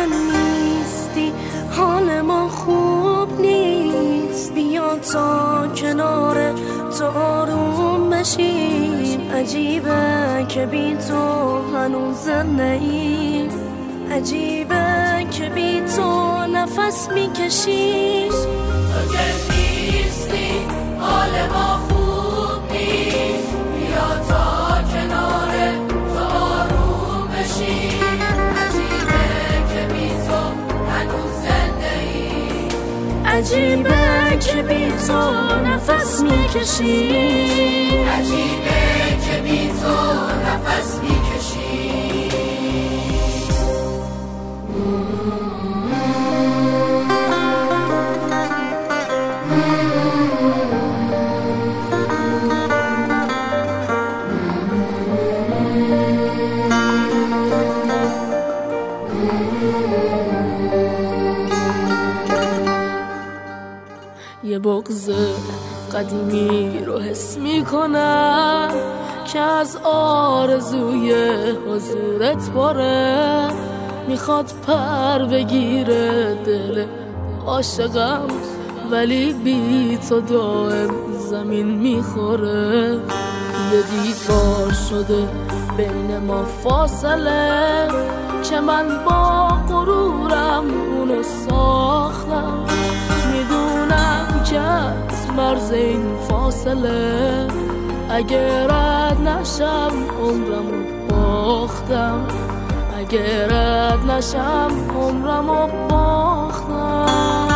من نیستی، حال ما خوب نیست. بیا تا کنار تو آروم بشیم. عجیبه که بی تو هنوز زنده ایم، عجیبه که بی تو نفس میکشیم. تو که نیستی حال ما خوب نیست. بیا تا کنار تو آروم بشیم. عجیبه که بی تو هنوز زنده ایم، عجیبه که بی تو نفس میکشیم. عجیبه که بی تو نفس میکشیم. یه بغض قدیمی رو حس میکنم که از آرزوی حضورت باره. میخواد پر بگیره دل عاشقم، ولی بی تو دائم زمین میخوره. یه دیوار شده بین ما فاصله، که من با غرورم اونو ساختم. میدونم که از مرز این فاصله اگه رد نشم عمرمو باختم، اگه رد نشم عمرمو باختم.